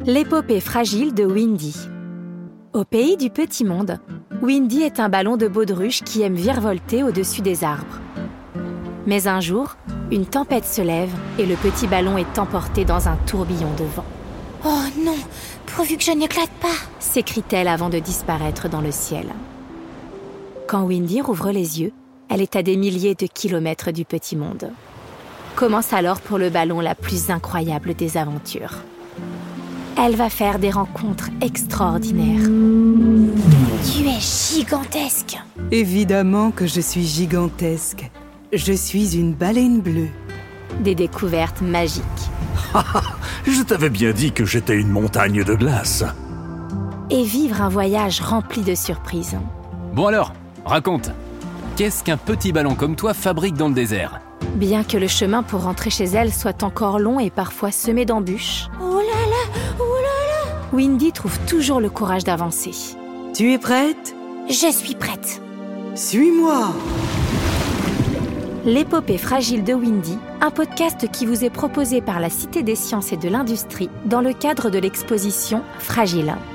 L'épopée fragile de Windy. Au pays du petit monde, Windy est un ballon de baudruche qui aime virevolter au-dessus des arbres. Mais un jour, une tempête se lève et le petit ballon est emporté dans un tourbillon de vent. « Oh non, pourvu que je n'éclate pas !» s'écrie-t-elle avant de disparaître dans le ciel. Quand Windy rouvre les yeux, elle est à des milliers de kilomètres du petit monde. Commence alors pour le ballon la plus incroyable des aventures. Elle va faire des rencontres extraordinaires. Tu es gigantesque. Évidemment que je suis gigantesque. Je suis une baleine bleue. Des découvertes magiques. Je t'avais bien dit que j'étais une montagne de glace. Et vivre un voyage rempli de surprises. Bon alors, raconte. Qu'est-ce qu'un petit ballon comme toi fabrique dans le désert ? Bien que le chemin pour rentrer chez elle soit encore long et parfois semé d'embûches, Oh là là, Windy trouve toujours le courage d'avancer. Tu es prête ? je suis prête. Suis-moi ! L'épopée fragile de Windy, un podcast qui vous est proposé par la Cité des sciences et de l'industrie dans le cadre de l'exposition Fragile.